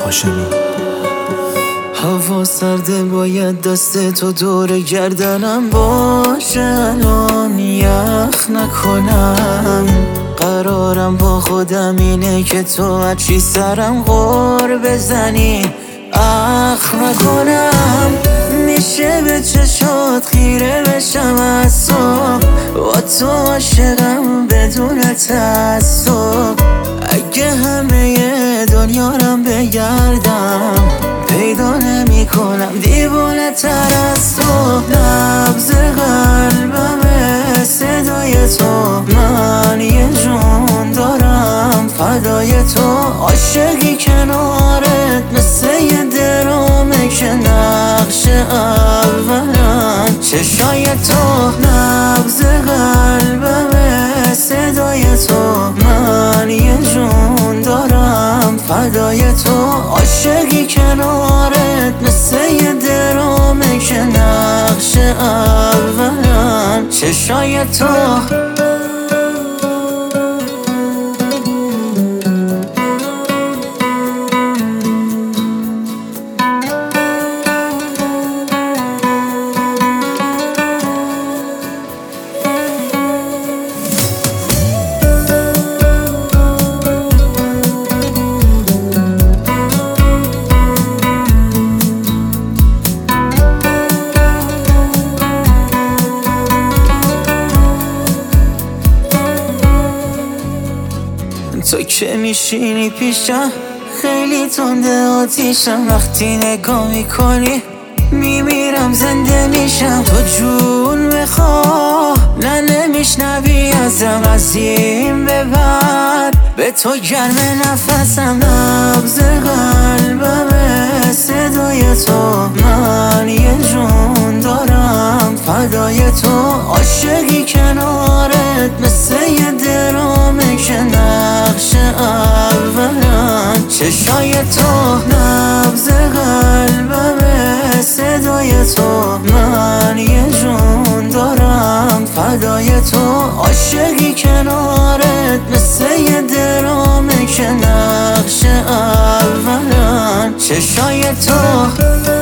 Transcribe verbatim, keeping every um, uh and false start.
هاشمی. هوا سرده باید دست تو دور گردنم باشه، الان یخ نکنم. قرارم با خودم اینه که تو هرچی سرم غور بزنی اخ نکنم. میشه به چشات خیره بشم از تو، با تو عاشقم بدون تعصب. اگه همه دنیارم بگردم پیدا نمی کنم دیوانه تر از تو. نبض قلبمه صدای تو، من یه جون دارم فدای تو. عاشقی کنارت مثل یه درامه که نقش اولم چشای تو. نبض قلبمه صدای تو، من یه جون دارم فدای تو. عاشقی کنارت مثل یه درامه که نقش اولم چشای تو. تو که میشینی پیشم خیلی تنده آتیشم، وقتی نگاه میکنی میمیرم زنده میشم. تو جون بخواه نه نمیشنوی ازم، از این به بعد به تو گرم نفسم. نبض قلبمه صدای تو، من یه جون دارم فدای تو. عاشقی کنارت مثل یه درامه که نقش اولم چشای تو. نبض قلبمه صدای تو، من یه جون دارم فدای تو. عاشقی کنارت مثل یه درامه که نقش اولم چشای تو.